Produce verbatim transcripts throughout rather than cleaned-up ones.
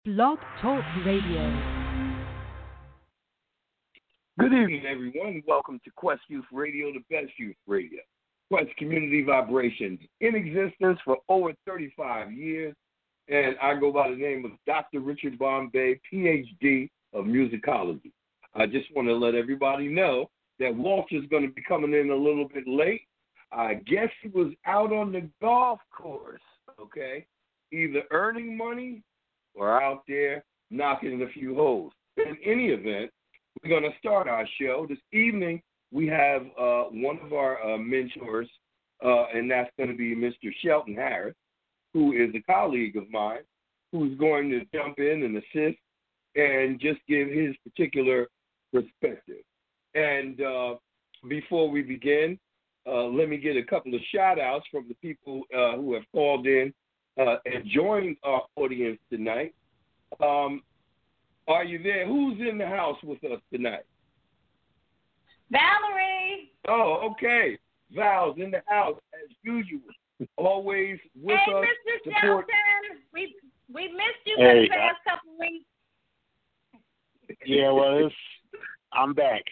Blog Talk Radio. Good evening, everyone. Welcome to Quest Youth Radio, the best youth radio. Quest Community Vibrations, in existence for over thirty-five years, and I go by the name of Doctor Richard Bombay, P H D of musicology. I just want to let everybody know that Walter's going to be coming in a little bit late. I guess he was out on the golf course, okay, either earning money or out there knocking a few holes. In any event, we're going to start our show. This evening, we have uh, one of our uh, mentors, uh, and that's going to be Mister Shelton Harris, who is a colleague of mine, who's going to jump in and assist and just give his particular perspective. And uh, before we begin, uh, let me get a couple of shout-outs from the people uh, who have called in uh, and joined our audience tonight. Um, Are you there? Who's in the house with us tonight? Valerie. Oh, okay. Val's in the house as usual. Always with hey, us. Mister Support. Shelton. We we missed you hey, for the past I, couple weeks. Yeah, well, it's, I'm back.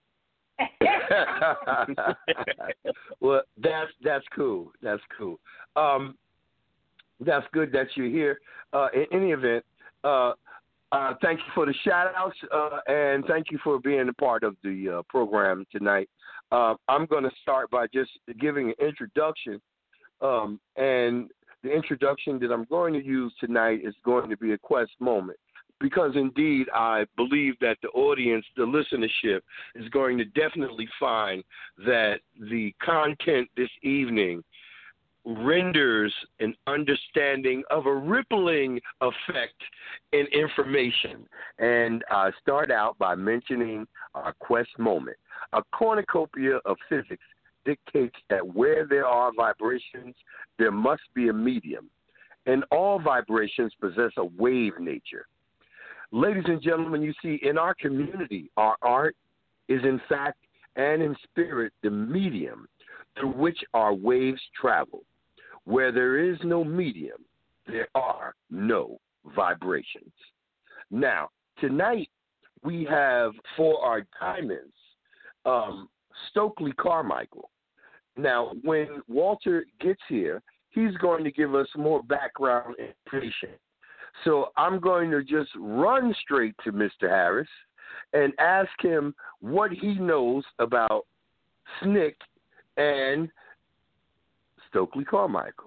Well, that's that's cool. That's cool. Um, that's good that you're here. Uh, in any event, uh, Uh, thank you for the shout-outs, uh, and thank you for being a part of the uh, program tonight. Uh, I'm going to start by just giving an introduction, um, and the introduction that I'm going to use tonight is going to be a Quest moment, because indeed I believe that the audience, the listenership, is going to definitely find that the content this evening renders an understanding of a rippling effect in information. And I start out by mentioning our Quest moment. A cornucopia of physics dictates that where there are vibrations, there must be a medium. And all vibrations possess a wave nature. Ladies and gentlemen, you see, in our community, our art is in fact and in spirit the medium through which our waves travel. Where there is no medium, there are no vibrations. Now, tonight we have for our diamonds, um, Stokely Carmichael. Now, when Walter gets here, he's going to give us more background information. So I'm going to just run straight to Mister Harris and ask him what he knows about S N C C and Stokely Carmichael.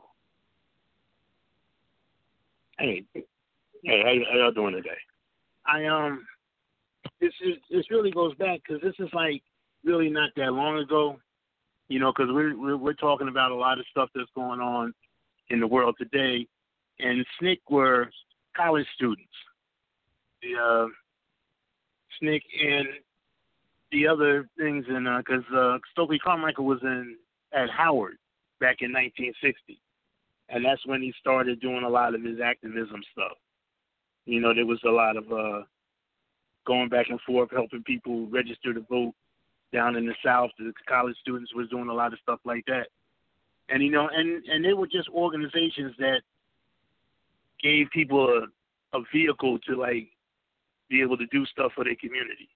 Hey, hey, how, how y'all doing today? I um, this is this really goes back because this is like really not that long ago, you know, because we're, we're we're talking about a lot of stuff that's going on in the world today, and S N C C were college students. The uh, S N C C and the other things, and because uh, uh, Stokely Carmichael was in at Howard back in nineteen sixty. And that's when he started doing a lot of his activism stuff. You know, there was a lot of uh, going back and forth, helping people register to vote down in the South. The college students was doing a lot of stuff like that. And, you know, and, and they were just organizations that gave people a, a vehicle to, like, be able to do stuff for their community.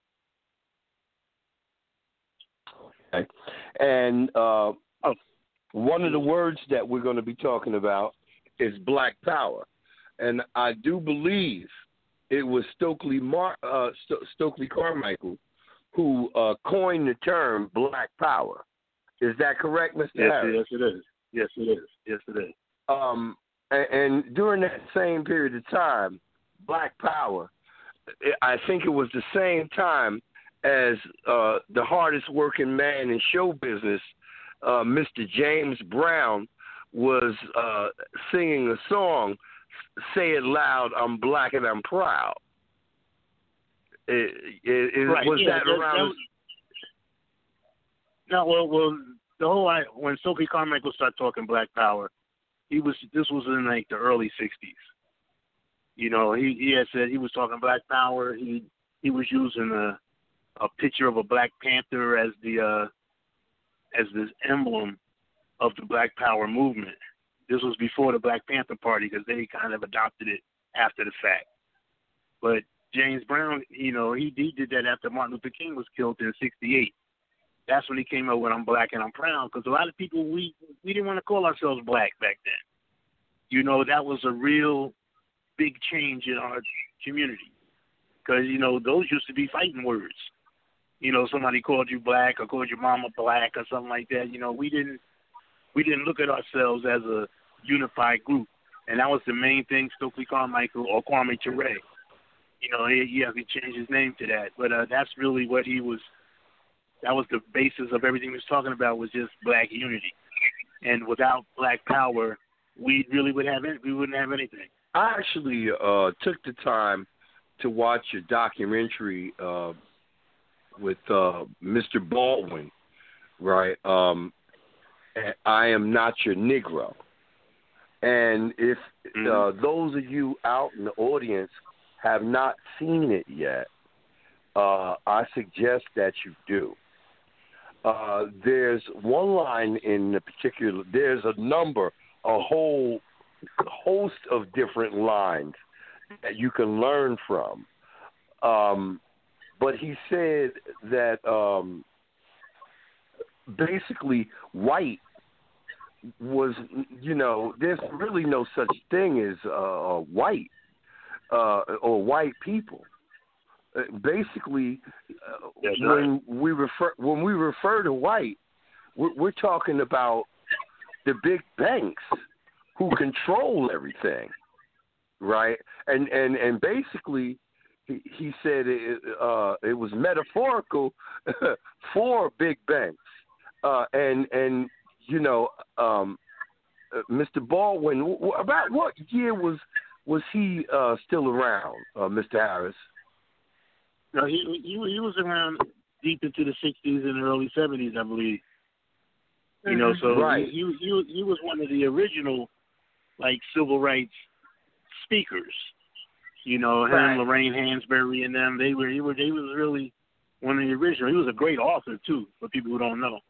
Okay. And, uh, oh. One of the words that we're going to be talking about is Black Power. And I do believe it was Stokely, Mar- uh, St- Stokely Carmichael who uh, coined the term Black Power. Is that correct, Mister Yes, Harris? yes, it is. Yes, it is. Yes, it is. Um, and, and during that same period of time, Black Power, I think it was the same time as uh, the hardest working man in show business, Uh, Mister James Brown, was uh, singing a song, "Say It Loud, I'm Black and I'm Proud." It, it, it, right. Was yeah, that that, around? That was, no, well, well, the whole when Stokely Carmichael started talking Black Power, he was this was in like the early sixties. You know, he, he had said he was talking Black Power. He he was using a a picture of a Black Panther as the uh, as this emblem of the Black Power movement. This was before the Black Panther Party because they kind of adopted it after the fact. But James Brown, you know, he, he did that after Martin Luther King was killed in sixty-eight. That's when he came out with I'm Black and I'm Proud, because a lot of people, we, we didn't want to call ourselves black back then. You know, that was a real big change in our community, because, you know, those used to be fighting words. You know, somebody called you black or called your mama black or something like that. You know, we didn't we didn't look at ourselves as a unified group. And that was the main thing Stokely Carmichael or Kwame Ture. You know, he, he has to change his name to that. But uh, that's really what he was, that was the basis of everything he was talking about, was just black unity. And without black power, we really would have, we wouldn't have anything. I actually uh, took the time to watch a documentary uh, with uh, Mister Baldwin, right? Um, I Am Not Your Negro. And if mm-hmm. uh, those of you out in the audience have not seen it yet, uh, I suggest that you do. Uh, there's one line in the particular, there's a number, a whole host of different lines that you can learn from. Um, but he said that um, basically white was, you know, there's really no such thing as uh, white uh, or white people. Uh, basically, uh, when we refer when we refer to white, we're, we're talking about the big banks who control everything, right? And and and basically, he, he said it, uh, it was metaphorical for big banks, uh, and and. You know, um, uh, Mister Baldwin, w- about what year was was he uh, still around, uh, Mister Harris? No, he, he he was around deep into the sixties and early seventies, I believe. You know, so right. he, he he he was one of the original, like, civil rights speakers. You know, him, right. Lorraine Hansberry, and them. They were he were they was really one of the original. He was a great author too, for people who don't know.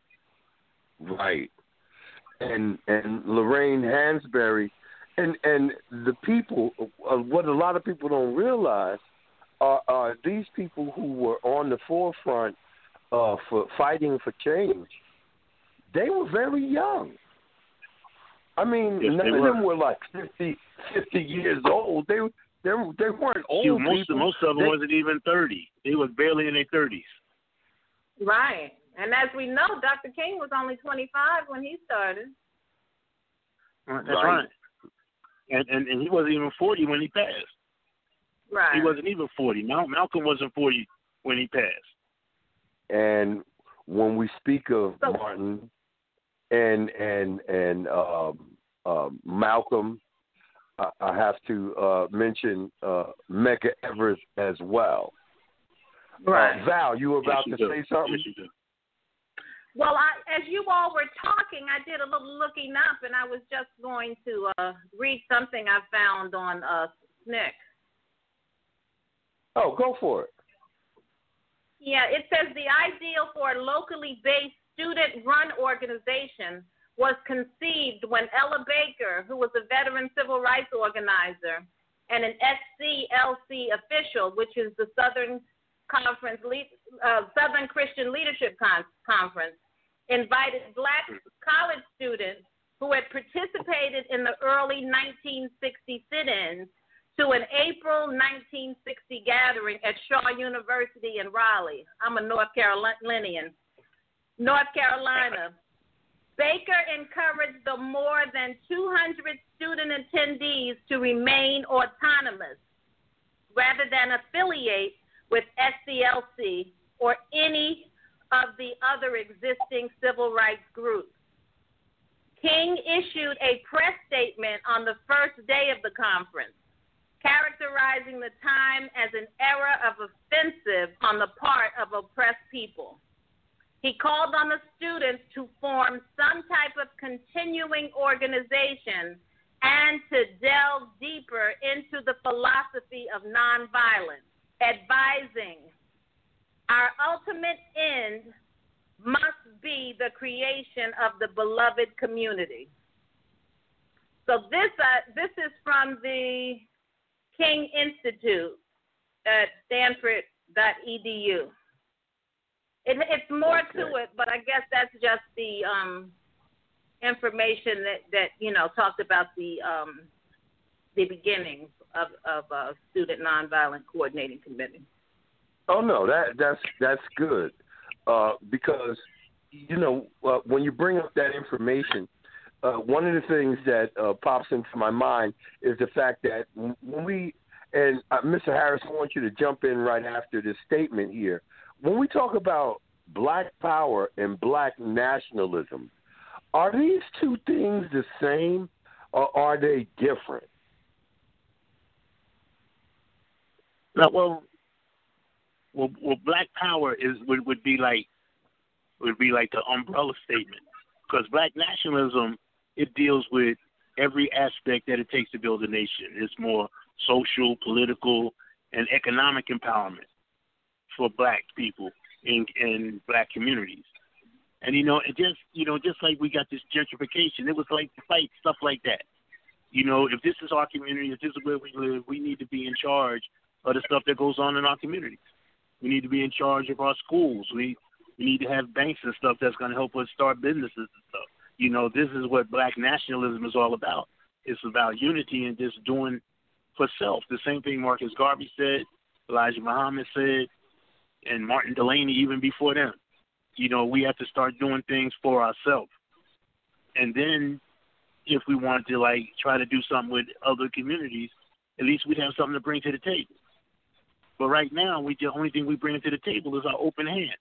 Right, and and Lorraine Hansberry, and and the people, uh, what a lot of people don't realize are, are these people who were on the forefront uh, for fighting for change. They were very young. I mean, yes, none of were. them were like fifty, fifty years old. They they they weren't old Shoot, most people. most of them they, wasn't even thirty. They was barely in their thirties. Right. And as we know, Doctor King was only twenty-five when he started. That's right. right. And, and and he wasn't even forty when he passed. Right. He wasn't even forty. Mal- Malcolm wasn't forty when he passed. And when we speak of so, Martin and and and um, uh, Malcolm, I, I have to uh, mention uh, Medgar Evers as well. Right. Uh, Val, you were about yes, to you say do. something? Yes, you do. Well, I, as you all were talking, I did a little looking up, and I was just going to uh, read something I found on uh, S N C C. Oh, go for it. Yeah, it says the ideal for a locally based student-run organization was conceived when Ella Baker, who was a veteran civil rights organizer and an S C L C official, which is the Southern Conference, uh, Southern Christian Leadership Con- Conference, invited black college students who had participated in the early nineteen sixty sit-ins to an April nineteen sixty gathering at Shaw University in Raleigh. I'm a North Carolinian. North Carolina. Baker encouraged the more than two hundred student attendees to remain autonomous rather than affiliate with S C L C or any of the other existing civil rights groups. King issued a press statement on the first day of the conference, characterizing the time as an era of offensive on the part of oppressed people. He called on the students to form some type of continuing organization and to delve deeper into the philosophy of nonviolence, advising our ultimate end must be the creation of the beloved community. So this uh, this is from the King Institute at stanford dot e d u. It, it's more okay. to it, but I guess that's just the um, information that, that, you know, talked about the um, the beginnings of, of uh, Student Nonviolent Coordinating Committee. Oh, no, that that's that's good uh, because, you know, uh, when you bring up that information, uh, one of the things that uh, pops into my mind is the fact that when we, and uh, Mister Harris, I want you to jump in right after this statement here. When we talk about black power and black nationalism, are these two things the same or are they different? No, well, well, well, black power is would, would be like would be like the umbrella statement, because black nationalism, it deals with every aspect that it takes to build a nation. It's more social, political, and economic empowerment for black people in in black communities. And you know, it just you know, just like we got this gentrification, it was like to fight stuff like that. You know, if this is our community, if this is where we live, we need to be in charge of the stuff that goes on in our communities. We need to be in charge of our schools. We we need to have banks and stuff that's going to help us start businesses and stuff. You know, this is what black nationalism is all about. It's about unity and just doing for self. The same thing Marcus Garvey said, Elijah Muhammad said, and Martin Delaney even before them. You know, we have to start doing things for ourselves. And then if we wanted to, like, try to do something with other communities, at least we'd have something to bring to the table. But right now, we the only thing we bring to the table is our open hand.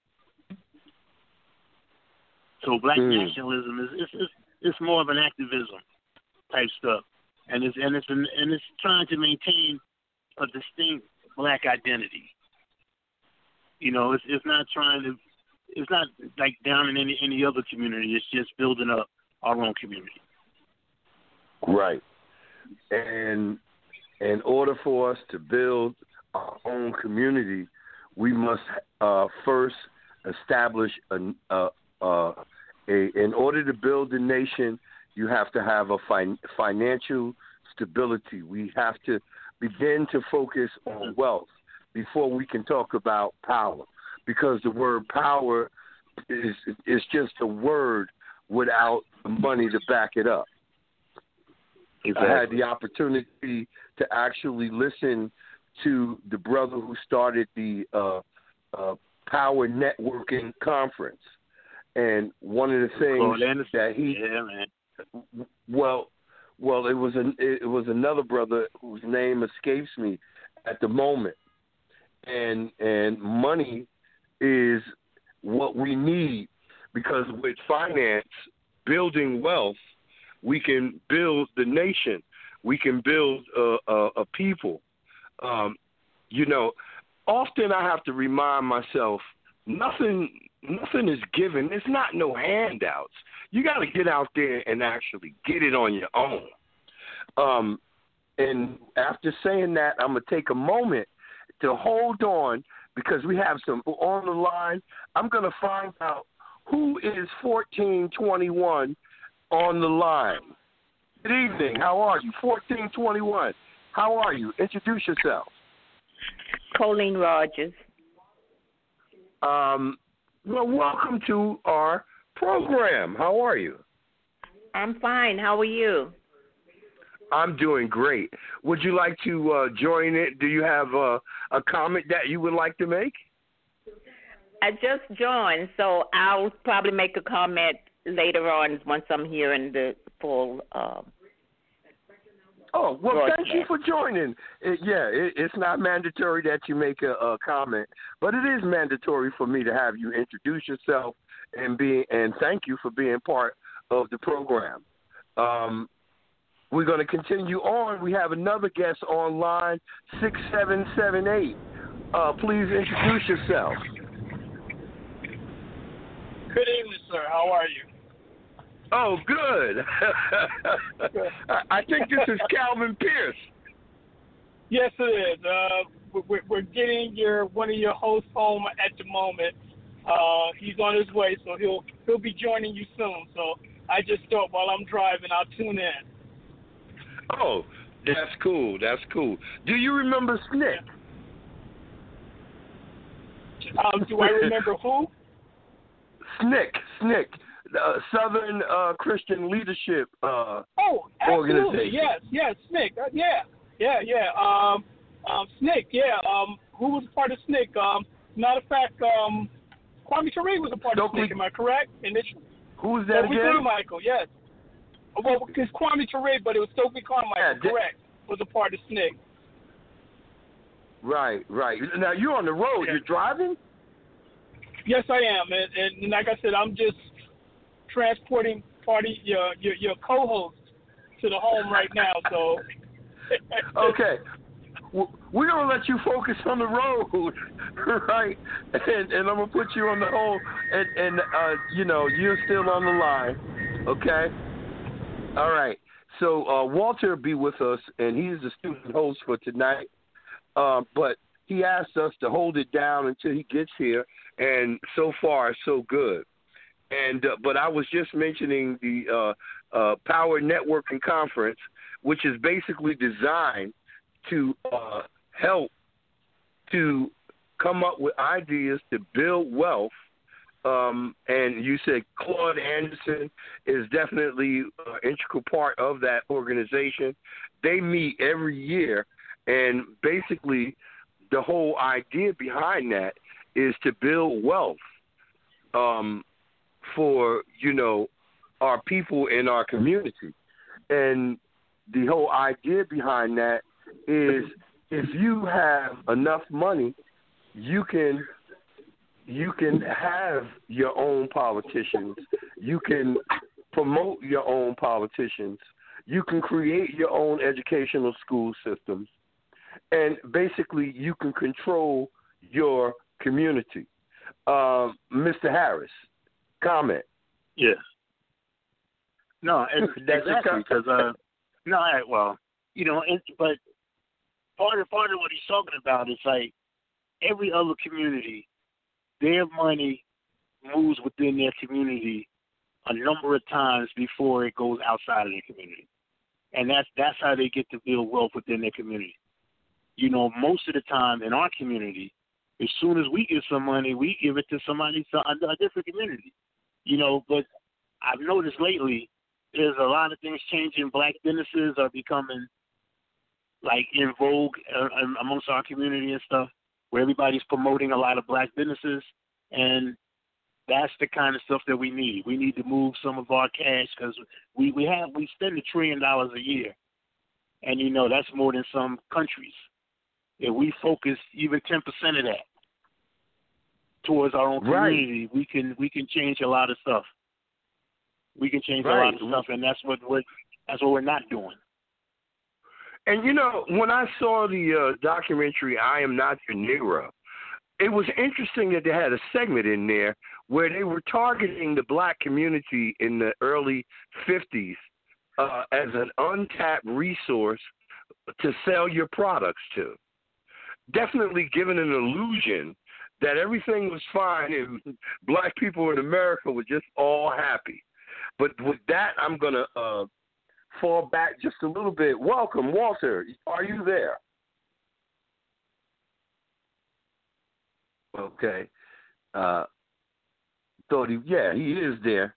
So black mm. nationalism is it's, it's it's more of an activism type stuff, and it's and it's an, and it's trying to maintain a distinct black identity. You know, it's it's not trying to it's not like down in any any other community. It's just building up our own community. Right, and in order for us to build our own community, we must uh, first establish a, a, a, a. In order to build a nation, you have to have a fin- financial stability. We have to begin to focus on wealth before we can talk about power, because the word power is is just a word without the money to back it up. Exactly. I had the opportunity to actually listen to the brother who started the uh, uh, Power Networking Conference, and one of the things oh, that he, yeah, man. well, well, it was an it was another brother whose name escapes me at the moment, and and money is what we need, because with finance, building wealth, we can build the nation, we can build a, a, a people. Um, you know, often I have to remind myself, nothing, nothing is given. It's not no handouts. You got to get out there and actually get it on your own. Um, and after saying that, I'm gonna take a moment to hold on, because we have some on the line. I'm gonna find out who is fourteen twenty-one on the line. Good evening. How are you? fourteen twenty-one. How are you? Introduce yourself. Colleen Rogers. Um, well, welcome to our program. How are you? I'm fine. How are you? I'm doing great. Would you like to uh, join it? Do you have uh, a comment that you would like to make? I just joined, so I'll probably make a comment later on once I'm hearing the full uh, Oh, well, broadcast. Thank you for joining. It, yeah, it, it's not mandatory that you make a, a comment, but it is mandatory for me to have you introduce yourself and be and thank you for being part of the program. Um, we're going to continue on. We have another guest online, six seven seven eight. Uh, please introduce yourself. Good evening, sir. How are you? Oh, good. I think this is Calvin Pierce. Yes, it is. Uh, we're, we're getting your one of your hosts home at the moment. Uh, he's on his way, so he'll he'll be joining you soon. So I just thought while I'm driving, I'll tune in. Oh, That's cool. That's cool. Do you remember S N C C? Um, do I remember who? S N C C, S N C C, the Southern uh, Christian Leadership uh, oh, absolutely. Organization. Yes, yes, S N C C. Uh, yeah, yeah, yeah. Um, um, S N C C. Yeah. Um, who was a part of S N C C? Um, matter of fact, um, Kwame Ture was a part Stokely, of S N C C. Am I correct? Initially. Who was that Stokely again? Carmichael. Yes. Well, it's Kwame Ture, but it was Stokely Carmichael. Yeah, that, correct. Was a part of S N C C. Right, right. Now you're on the road. Yeah. You're driving? Yes, I am, and, and like I said, I'm just transporting party your your, your co-host to the home right now. So. Okay. We're gonna let you focus on the road, right? And and I'm gonna put you on the home, and and uh, you know you're still on the line, okay? All right. So uh, Walter be with us, and he's the student host for tonight. Uh, but he asked us to hold it down until he gets here, and so far so good. And uh, but I was just mentioning the uh, uh, Power Networking Conference, which is basically designed to uh, help to come up with ideas to build wealth. Um, and you said Claude Anderson is definitely an integral part of that organization. They meet every year, and basically the whole idea behind that is to build wealth um, for, you know, our people in our community. And the whole idea behind that is if you have enough money, you can you can have your own politicians. You can promote your own politicians. You can create your own educational school systems. And basically, you can control your community. Uh, Mister Harris, comment. Yeah. No, it's, That's exactly, because, uh, no, I, well, you know, it, but part of, part of what he's talking about is like every other community, their money moves within their community a number of times before it goes outside of their community. And that's that's how they get to build wealth within their community. You know, most of the time in our community, as soon as we get some money, we give it to somebody, a, a different community. You know, but I've noticed lately there's a lot of things changing. Black businesses are becoming, like, in vogue uh, amongst our community and stuff, where everybody's promoting a lot of black businesses, and that's the kind of stuff that we need. We need to move some of our cash because we, we have we spend a trillion dollars a year, and you know that's more than some countries. If we focus even ten percent of that towards our own community, right, we can we can change a lot of stuff. We can change right. a lot of stuff, and that's what we're that's what we're not doing. And, you know, when I saw the uh, documentary, I Am Not Your Negro, it was interesting that they had a segment in there where they were targeting the black community in the early fifties uh, as an untapped resource to sell your products to. Definitely giving an illusion that everything was fine and black people in America were just all happy. But with that, I'm going to uh, fall back just a little bit. Welcome, Walter. Are you there? Okay. Uh, thought he, yeah, he is there.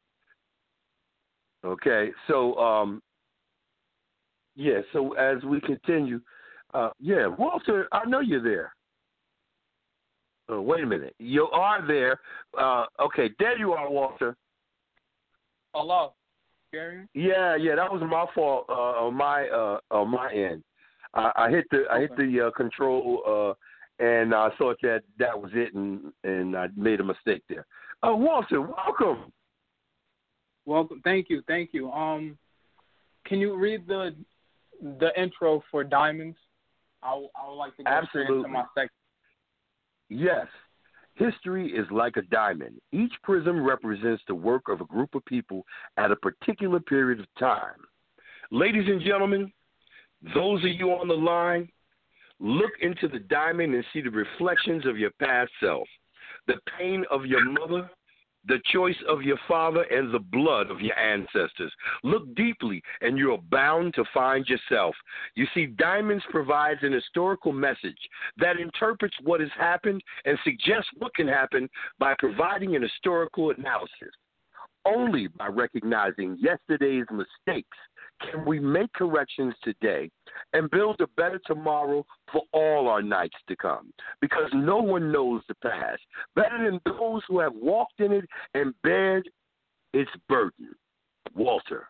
Okay. So, um, yeah. So as we continue, uh, yeah, Walter, I know you're there. Oh, wait a minute. You are there. Uh, okay, there you are, Walter. Hello. Gary? Yeah, yeah, that was my fault uh, on my uh, on my end. I, I hit the I hit okay. the uh, control uh, and I thought that that was it, and, and I made a mistake there. Uh, Walter, welcome. Welcome. Thank you. Thank you. Um, can you read the the intro for Diamonds? I I would like to go straight into my section. Yes. History is like a diamond. Each prism represents the work of a group of people at a particular period of time. Ladies and gentlemen, those of you on the line, look into the diamond and see the reflections of your past self, the pain of your mother, the choice of your father and the blood of your ancestors. Look deeply, and you are bound to find yourself. You see, Diamonds provides an historical message that interprets what has happened and suggests what can happen by providing an historical analysis. Only by recognizing yesterday's mistakes can we make corrections today and build a better tomorrow for all our nights to come, because no one knows the past better than those who have walked in it and bared its burden. Walter.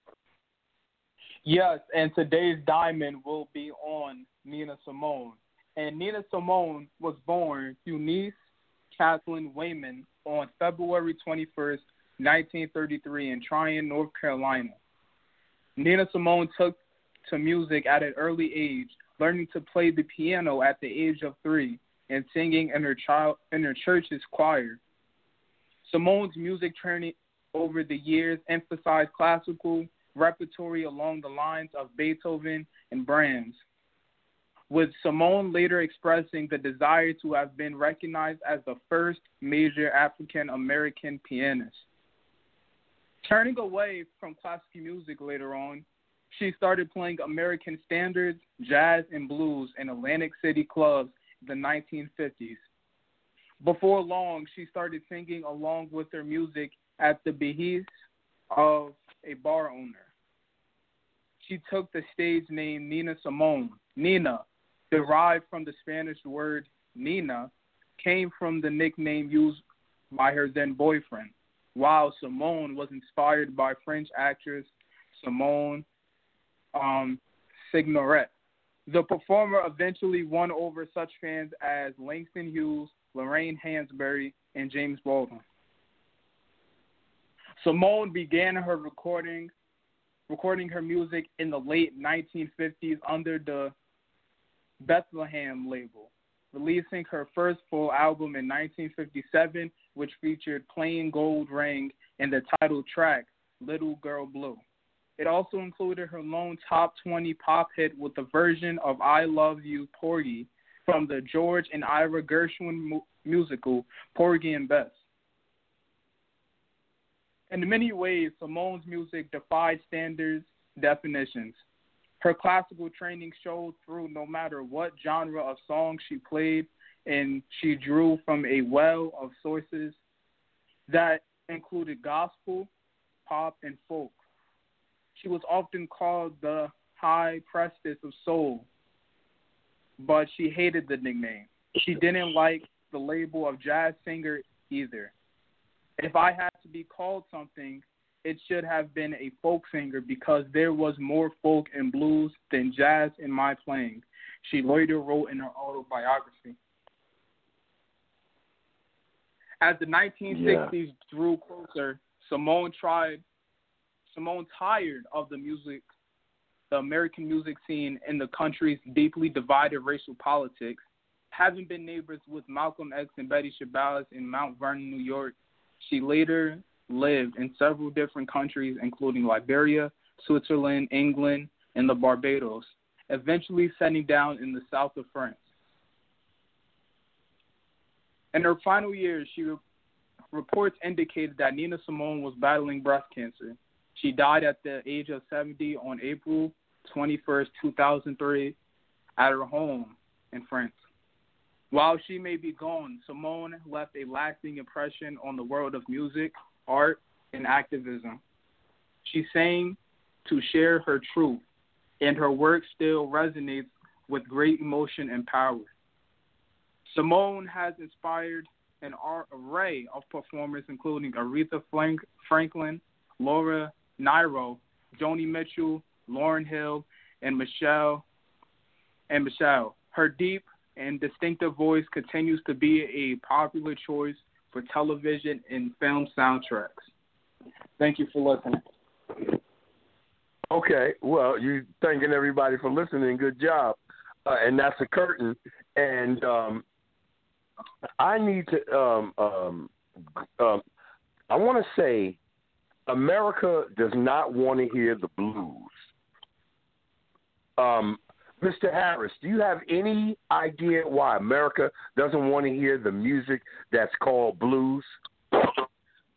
Yes, and today's diamond will be on Nina Simone. And Nina Simone was born Eunice Kathleen Wayman on February twenty-first, nineteen thirty-three in Tryon, North Carolina. Nina Simone took to music at an early age, learning to play the piano at the age of three and singing in her child in her church's choir. Simone's music training over the years emphasized classical repertory along the lines of Beethoven and Brahms, with Simone later expressing the desire to have been recognized as the first major African-American pianist. Turning away from classical music later on, she started playing American standards, jazz, and blues in Atlantic City clubs in the nineteen fifties. Before long, she started singing along with her music at the behest of a bar owner. She took the stage name Nina Simone. Nina, derived from the Spanish word Nina, came from the nickname used by her then boyfriend, while Simone was inspired by French actress Simone um, Signoret. The performer eventually won over such fans as Langston Hughes, Lorraine Hansberry, and James Baldwin. Simone began her recording, recording her music in the late nineteen fifties under the Bethlehem label, releasing her first full album in nineteen fifty-seven, which featured Plain Gold Ring and the title track, Little Girl Blue. It also included her lone top twenty pop hit with a version of I Love You, Porgy, from the George and Ira Gershwin mu- musical, Porgy and Bess. In many ways, Simone's music defied standards definitions. Her classical training showed through no matter what genre of song she played, and she drew from a well of sources that included gospel, pop, and folk. She was often called the high priestess of soul, but she hated the nickname. She didn't like the label of jazz singer either. If I had to be called something, it should have been a folk singer because there was more folk and blues than jazz in my playing, she later wrote in her autobiography. As the nineteen sixties yeah. drew closer, Simone tried, Simone tired of the music, the American music scene in the country's deeply divided racial politics. Having been neighbors with Malcolm X and Betty Shabazz in Mount Vernon, New York, she later lived in several different countries, including Liberia, Switzerland, England, and the Barbados, eventually settling down in the south of France. In her final years, she re- reports indicated that Nina Simone was battling breast cancer. She died at the age of seventy on April twenty-first, two thousand three, at her home in France. While she may be gone, Simone left a lasting impression on the world of music, art, and activism. She sang to share her truth, and her work still resonates with great emotion and power. Simone has inspired an array of performers, including Aretha Frank- Franklin, Laura Nyro, Joni Mitchell, Lauryn Hill, and Michelle. And Michelle. Her deep and distinctive voice continues to be a popular choice for television and film soundtracks. Thank you for listening. Okay, well, you thanking everybody for listening. Good job. Uh, and that's a curtain. And um, I need to, um, um, um, I want to say, America does not want to hear the blues. Um, Mister Harris, do you have any idea why America doesn't want to hear the music that's called blues?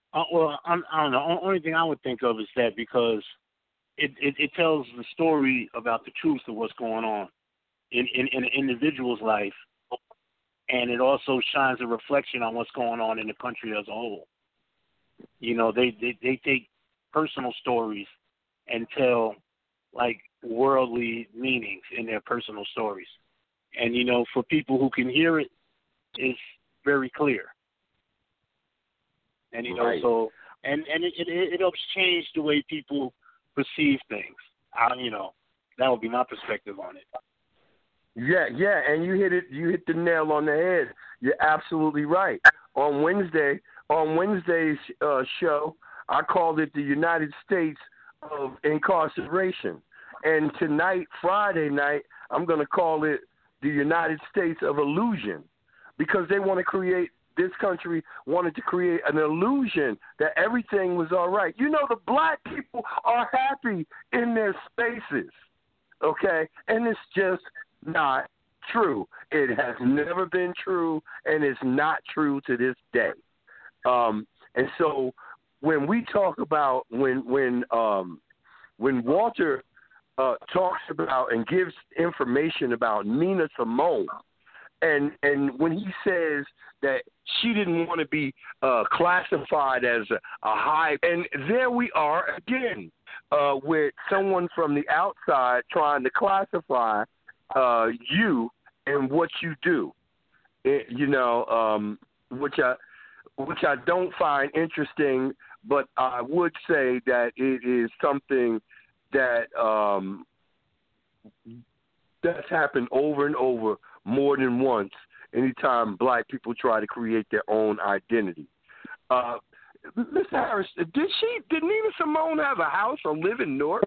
Uh, well, I'm, I don't know. The only thing I would think of is that because it, it, it tells the story about the truth of what's going on in, in, in an individual's life, and it also shines a reflection on what's going on in the country as a whole. You know, they, they, they take personal stories and tell, like, worldly meanings in their personal stories. And, you know, for people who can hear it, it's very clear. And, you know, right. so, and, and it, it, it helps change the way people perceive things. I, you know, that would be my perspective on it. Yeah, yeah, and you hit it. You hit the nail on the head. You're absolutely right. On Wednesday, on Wednesday's uh, show, I called it the United States of Incarceration, and tonight, Friday night, I'm going to call it the United States of Illusion, because they want to create. This country wanted to create an illusion that everything was all right. You know, the black people are happy in their spaces, okay? And it's just not true. It has never been true, and it's not true to this day. Um, and so when we talk about, when when um, when Walter uh, talks about and gives information about Nina Simone, And and when he says that she didn't want to be uh, classified as a, a high, and there we are again uh, with someone from the outside trying to classify uh, you and what you do, it, you know, um, which I which I don't find interesting, but I would say that it is something that um, that's happened over and over. More than once, anytime black people try to create their own identity. Uh, Mister Harris, did she? Did Nina Simone have a house or live in Newark?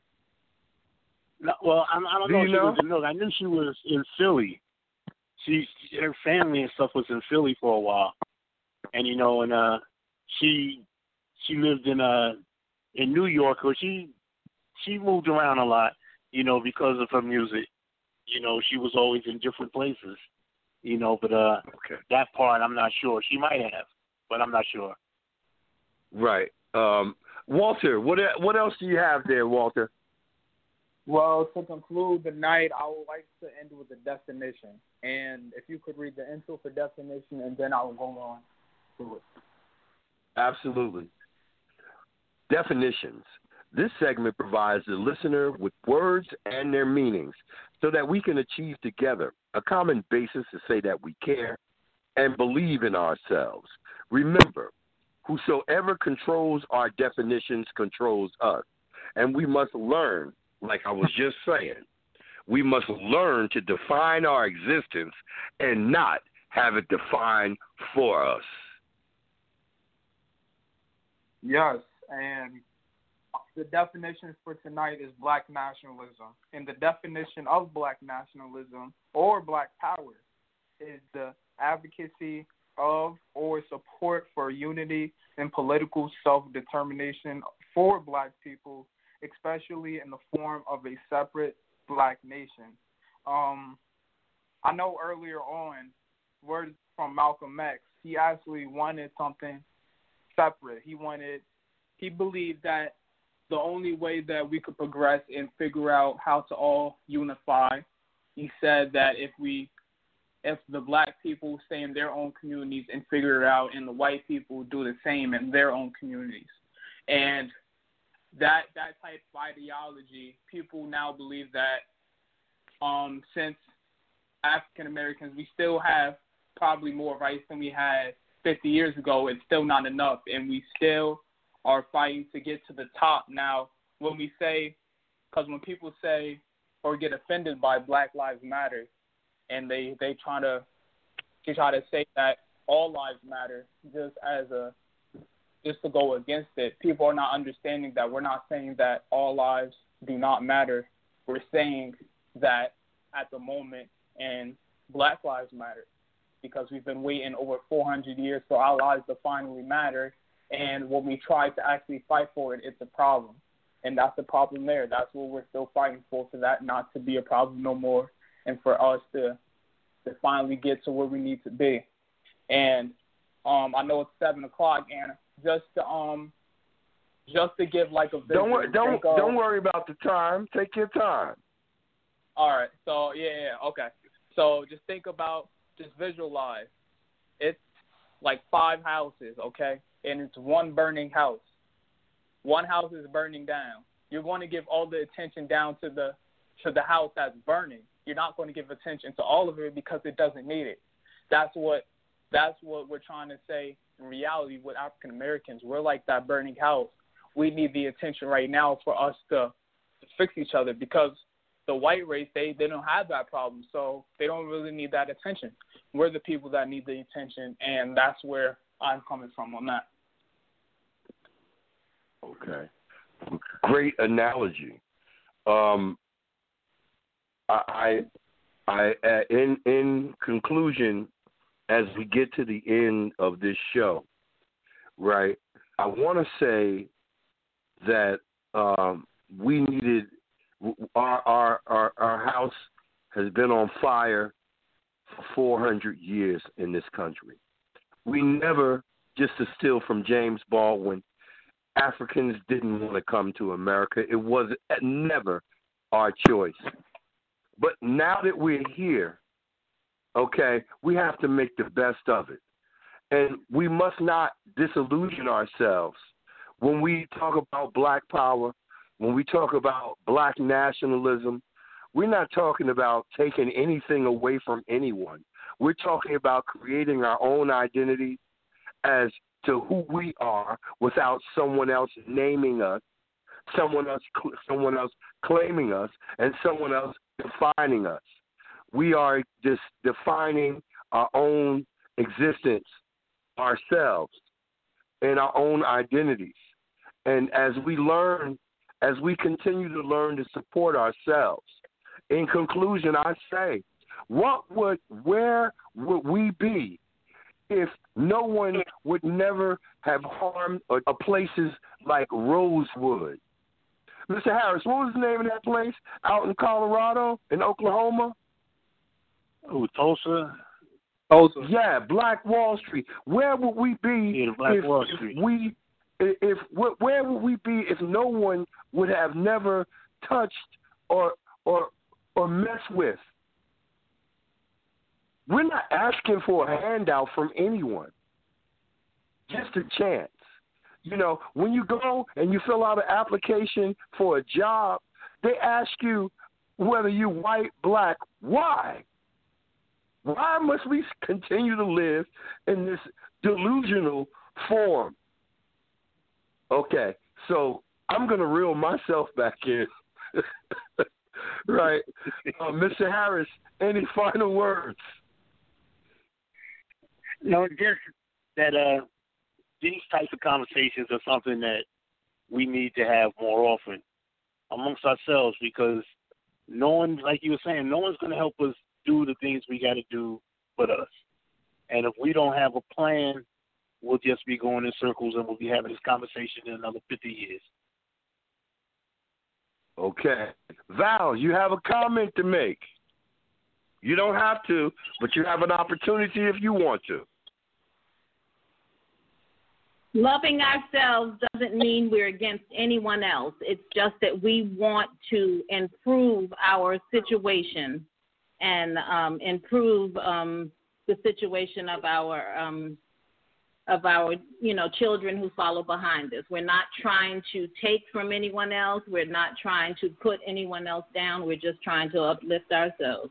No, well, I, I don't Do know you if she know? was in Newark. I knew she was in Philly. She, her family and stuff was in Philly for a while, and you know, and uh, she she lived in uh in New York, or she she moved around a lot, you know, because of her music. You know, she was always in different places, you know, but uh, okay. that part I'm not sure. She might have, but I'm not sure. Right. Um, Walter, what what else do you have there, Walter? Well, to conclude the night, I would like to end with a definition. And if you could read the intro for definition, and then I will go on to it. Absolutely. Definitions. This segment provides the listener with words and their meanings so that we can achieve together a common basis to say that we care and believe in ourselves. Remember, whosoever controls our definitions controls us. And we must learn, like I was just saying, we must learn to define our existence and not have it defined for us. Yes, and the definition for tonight is black nationalism. And the definition of black nationalism or black power is the advocacy of or support for unity and political self-determination for black people, especially in the form of a separate black nation. Um, I know earlier on, words from Malcolm X, he actually wanted something separate. He wanted, he believed that the only way that we could progress and figure out how to all unify, he said that if we, if the black people stay in their own communities and figure it out, and the white people do the same in their own communities. And that that type of ideology, people now believe that um, since African Americans, we still have probably more rights than we had fifty years ago, it's still not enough, and we still are fighting to get to the top. Now, when we say, because when people say or get offended by Black Lives Matter, and they they try to they try to say that all lives matter, just as a just to go against it, people are not understanding that we're not saying that all lives do not matter. We're saying that at the moment, and Black Lives Matter, because we've been waiting over four hundred years for our lives to finally matter. And when we try to actually fight for it, it's a problem. And that's the problem there. That's what we're still fighting for, for that not to be a problem no more, and for us to to finally get to where we need to be. And um, I know it's seven o'clock, and just to um, just to give like a don't wor- don't of, don't worry about the time. Take your time. All right. So yeah, yeah, okay. So just think about, just visualize. It's like five houses, okay, and it's one burning house. One house is burning down. You're going to give all the attention down to the to the house that's burning. You're not going to give attention to all of it because it doesn't need it. That's what that's what we're trying to say in reality with African Americans. We're like that burning house. We need the attention right now for us to, to fix each other, because the white race, they, they don't have that problem, so they don't really need that attention. We're the people that need the attention, and that's where I'm coming from on that. Okay. Great analogy. Um, I, I, I, in in conclusion, as we get to the end of this show, right, I want to say that um, we needed our, our our our house has been on fire for four hundred years in this country. We never, just to steal from James Baldwin, Africans didn't want to come to America. It was never our choice. But now that we're here, okay, we have to make the best of it. And we must not disillusion ourselves. When we talk about black power, when we talk about black nationalism, we're not talking about taking anything away from anyone. We're talking about creating our own identity as to who we are without someone else naming us, someone else, someone else claiming us, and someone else defining us. We are just defining our own existence ourselves and our own identities. And as we learn, as we continue to learn to support ourselves, in conclusion, I say, what would, where would we be if no one would never have harmed uh, places like Rosewood? Mister Harris, what was the name of that place out in Colorado, in Oklahoma? Oh, Tulsa. Tulsa. Yeah, Black Wall Street. Where would we be yeah, Black if, Wall Street. if we, if where would we be if no one would have never touched or or or messed with? We're not asking for a handout from anyone. Just a chance. You know, when you go and you fill out an application for a job, they ask you whether you're white, black. Why? Why must we continue to live in this delusional form? Okay, so I'm going to reel myself back in. Right. Uh, Mister Harris, any final words? No, just that uh, these types of conversations are something that we need to have more often amongst ourselves, because no one, like you were saying, no one's going to help us do the things we got to do but us. And if we don't have a plan, we'll just be going in circles and we'll be having this conversation in another fifty years. Okay. Val, you have a comment to make. You don't have to, but you have an opportunity if you want to. Loving ourselves doesn't mean we're against anyone else. It's just that we want to improve our situation and um, improve um, the situation of our um, of our you know children who follow behind us. We're not trying to take from anyone else. We're not trying to put anyone else down. We're just trying to uplift ourselves.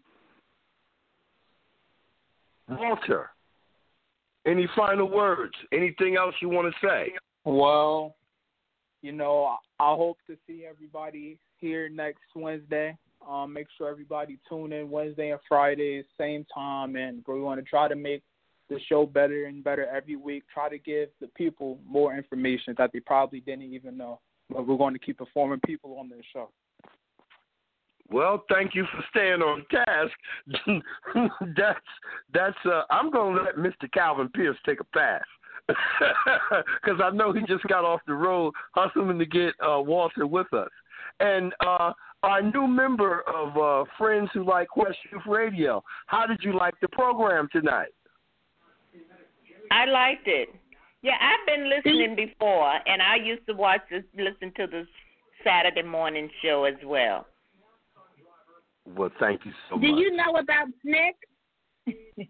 Walter, any final words? Anything else you want to say? Well, you know, I hope to see everybody here next Wednesday. Um, make sure everybody tune in Wednesday and Friday, same time, and we want to try to make the show better and better every week. Try to give the people more information that they probably didn't even know. But we're going to keep informing people on this show. Well, thank you for staying on task. that's that's. Uh, I'm going to let Mister Calvin Pierce take a pass because I know he just got off the road hustling to get uh, Walter with us. And uh, our new member of uh, Friends Who Like Quest Youth Radio, how did you like the program tonight? I liked it. Yeah, I've been listening before, and I used to watch this, listen to the Saturday morning show as well. Well, thank you so Do much. Do you know about S N C C?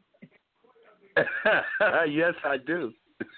Yes, I do.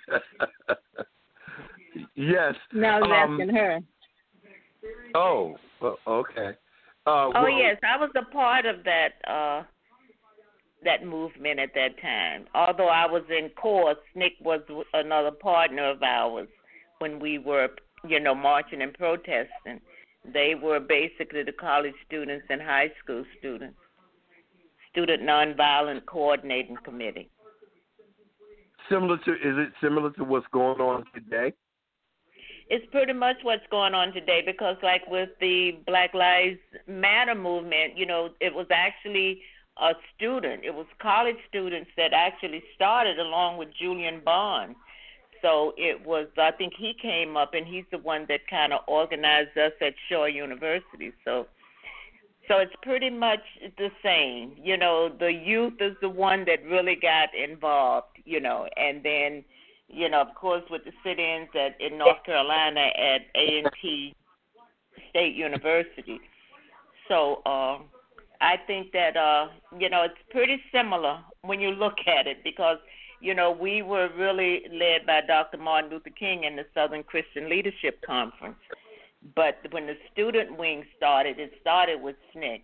Yes. No, I was um, asking her. Oh, okay. Uh, oh well, yes, I was a part of that uh, that movement at that time. Although I was in course, Nick was another partner of ours when we were, you know, marching and protesting. They were basically the college students and high school students, Student Nonviolent Coordinating Committee. Similar to, is it similar to what's going on today? It's pretty much what's going on today because, like with the Black Lives Matter movement, you know, it was actually a student. It was college students that actually started along with Julian Bond. So it was, I think he came up, and he's the one that kind of organized us at Shaw University. So so it's pretty much the same. You know, the youth is the one that really got involved, you know, and then, you know, of course, with the sit-ins at, in North Carolina at A and T State University. So uh, I think that, uh, you know, it's pretty similar when you look at it because, you know, we were really led by Doctor Martin Luther King in the Southern Christian Leadership Conference. But when the student wing started, it started with S N C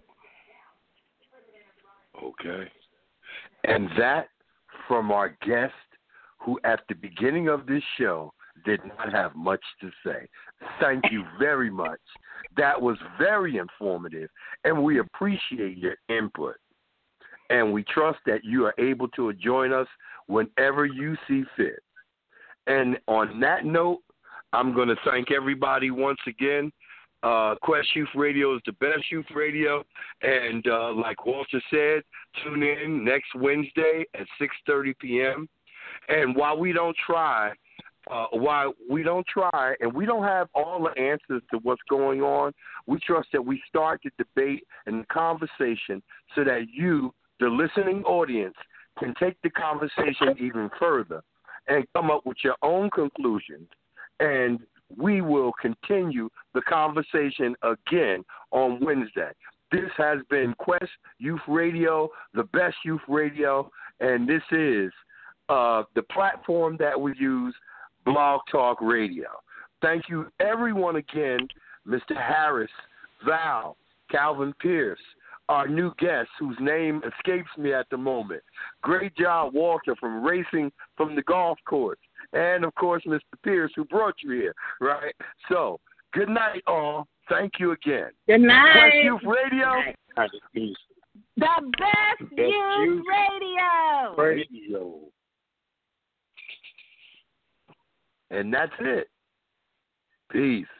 C. Okay. And that from our guest, who at the beginning of this show did not have much to say. Thank you very much. That was very informative, and we appreciate your input. And we trust that you are able to join us whenever you see fit. And on that note, I'm going to thank everybody once again. Uh, Quest Youth Radio is the best youth radio. And uh, like Walter said, tune in next Wednesday at six thirty p.m. And while we don't try, uh, while we don't try and we don't have all the answers to what's going on, we trust that we start the debate and the conversation so that you, the listening audience, can take the conversation even further and come up with your own conclusions. And we will continue the conversation again on Wednesday. This has been Quest Youth Radio, the best youth radio, and this is uh, the platform that we use, Blog Talk Radio. Thank you, everyone, again, Mister Harris, Val, Calvin Pierce, our new guest, whose name escapes me at the moment. Great job, Walter, from racing from the golf course. And, of course, Mister Pierce, who brought you here, right? So, good night, all. Thank you again. Good night. Quest Youth Radio. Peace. The best, Best youth youth radio. Radio. And that's it. Peace.